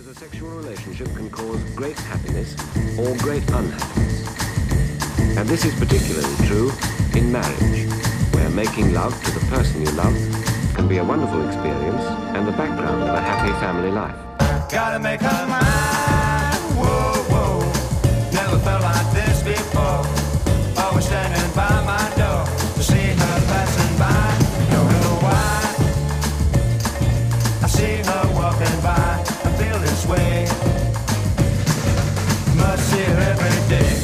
because a sexual relationship can cause great happiness or great unhappiness. And this is particularly true in marriage, where making love to the person you love can be a wonderful experience and the background of a happy family life. Gotta make her mine, whoa, whoa. Never felt like this before. Always standing by my door to see her passing by. Don't know why. I see her walking by. I feel this way. Must see her every day.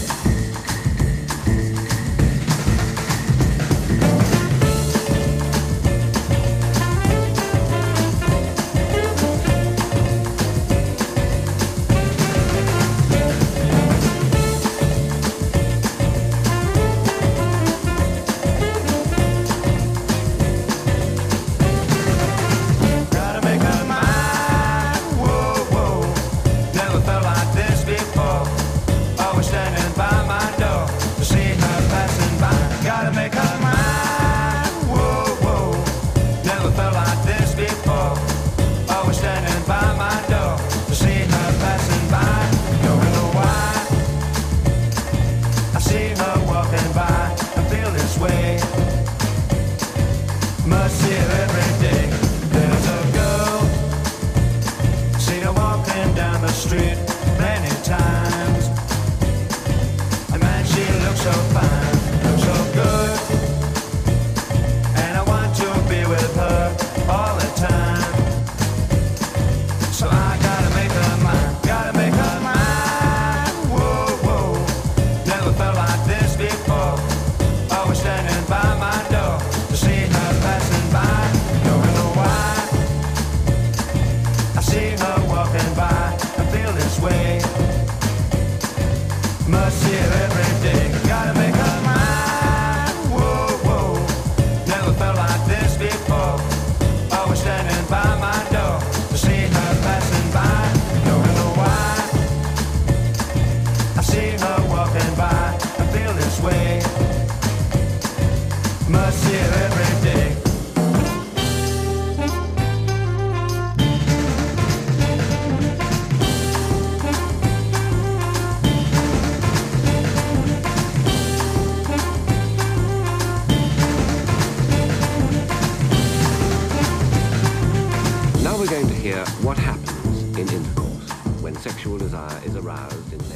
What happens in intercourse when sexual desire is aroused in